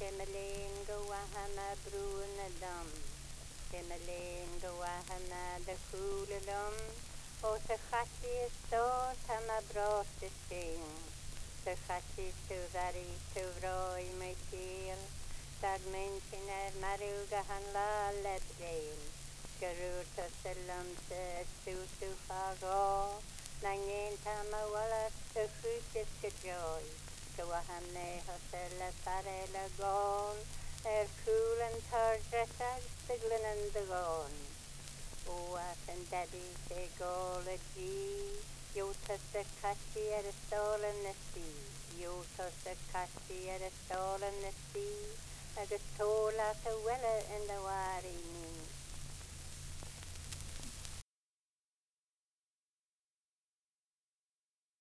Himalayan gawahana brunadam. Himalayan gawahana the coolum. O sa chachi sto tama bros the sing. Sa chachi to vari to roi my seal. Dag mention marugahan la lebdale. Garur to salam sa susu fago. Nangen tama wala to crucis kajoy. Gawahamne hosela parela gon. Cool and tarjessag siglin and the gon. Oas and daddy say gola G. Yotas the kashi at a stall in the sea. Yotas the kashi at a stall in the sea. Agus tola to wella in the